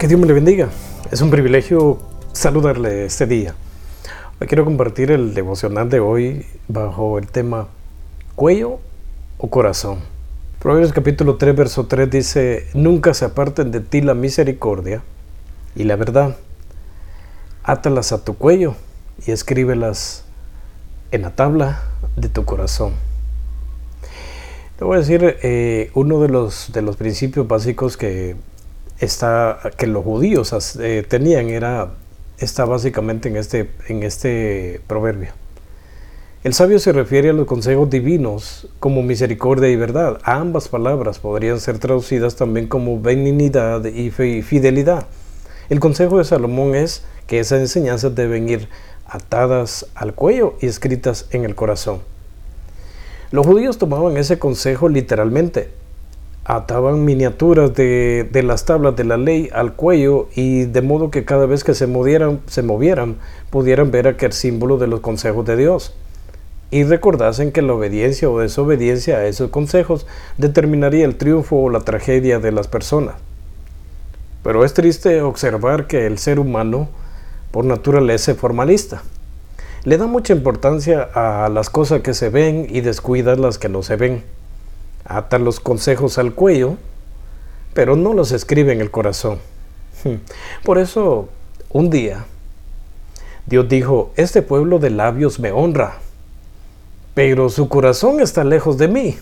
Que Dios me le bendiga. Es un privilegio saludarle este día. Hoy quiero compartir el devocional de hoy bajo el tema cuello o corazón. Proverbios capítulo 3, verso 3 dice: nunca se aparten de ti la misericordia y la verdad. Átalas a tu cuello y escríbelas en la tabla de tu corazón. Te voy a decir uno de los principios básicos que los judíos tenían está básicamente en este proverbio. El sabio se refiere a los consejos divinos como misericordia y verdad. Ambas palabras podrían ser traducidas también como benignidad y fidelidad. El consejo de Salomón es que esas enseñanzas deben ir atadas al cuello y escritas en el corazón. Los judíos tomaban ese consejo literalmente. Ataban miniaturas de las tablas de la ley al cuello, y de modo que cada vez que se movieran pudieran ver aquel símbolo de los consejos de Dios y recordasen que la obediencia o desobediencia a esos consejos determinaría el triunfo o la tragedia de las personas. Pero es triste observar que el ser humano por naturaleza es formalista. Le da mucha importancia a las cosas que se ven y descuida las que no se ven. Ata los consejos al cuello, pero no los escribe en el corazón. Por eso, un día, Dios dijo: este pueblo de labios me honra, pero su corazón está lejos de mí.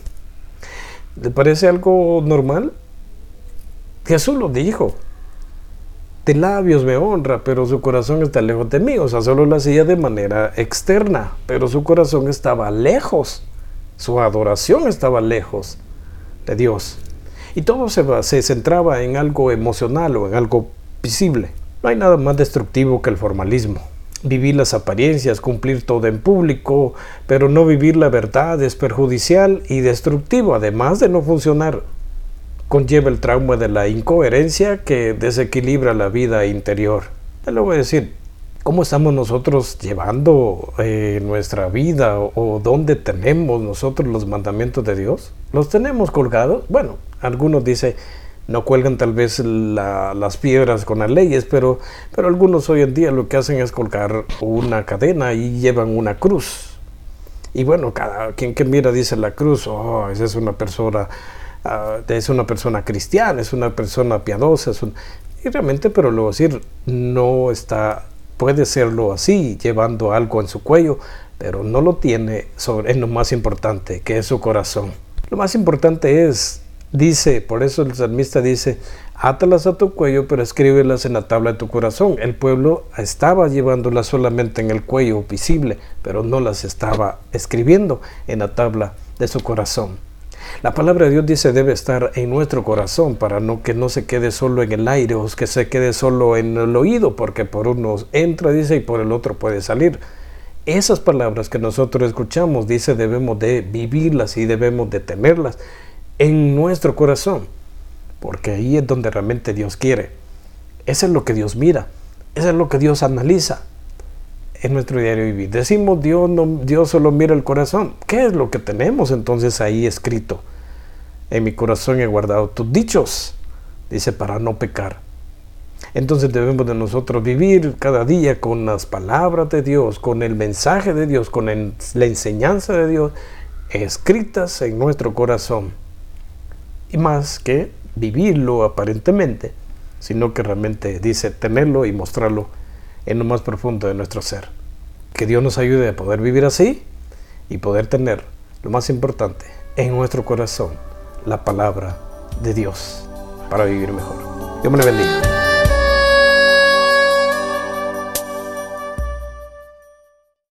¿Le parece algo normal? Jesús lo dijo: de labios me honra, pero su corazón está lejos de mí. O sea, solo lo hacía de manera externa, pero su corazón estaba lejos. Su adoración estaba lejos de Dios. Y todo se centraba en algo emocional o en algo visible. No hay nada más destructivo que el formalismo. Vivir las apariencias, cumplir todo en público, pero no vivir la verdad es perjudicial y destructivo. Además de no funcionar, conlleva el trauma de la incoherencia que desequilibra la vida interior. Te lo voy a decir. ¿Cómo estamos nosotros llevando nuestra vida o dónde tenemos nosotros los mandamientos de Dios? ¿Los tenemos colgados? Bueno, algunos dicen no cuelgan tal vez las piedras con las leyes, pero algunos hoy en día lo que hacen es colgar una cadena y llevan una cruz. Y bueno, cada quien que mira dice la cruz: oh, esa es una persona cristiana, es una persona piadosa, y realmente, pero luego decir, no está. Puede serlo así, llevando algo en su cuello, pero no lo tiene en lo más importante, que es su corazón. Lo más importante por eso el salmista dice: átalas a tu cuello, pero escríbelas en la tabla de tu corazón. El pueblo estaba llevándolas solamente en el cuello visible, pero no las estaba escribiendo en la tabla de su corazón. La palabra de Dios dice debe estar en nuestro corazón para que no se quede solo en el aire o que se quede solo en el oído, porque por uno entra, dice, y por el otro puede salir. Esas palabras que nosotros escuchamos, dice, debemos de vivirlas y debemos de tenerlas en nuestro corazón, porque ahí es donde realmente Dios quiere. Eso es lo que Dios mira, eso es lo que Dios analiza en nuestro diario vivir. Decimos Dios solo mira el corazón. ¿Qué es lo que tenemos entonces ahí escrito? En mi corazón he guardado tus dichos, dice, para no pecar. Entonces debemos de nosotros vivir cada día con las palabras de Dios, con el mensaje de Dios, con la enseñanza de Dios escritas en nuestro corazón. Y más que vivirlo aparentemente, sino que realmente dice tenerlo y mostrarlo en lo más profundo de nuestro ser. Que Dios nos ayude a poder vivir así y poder tener lo más importante en nuestro corazón, la palabra de Dios, para vivir mejor. Dios me le bendiga.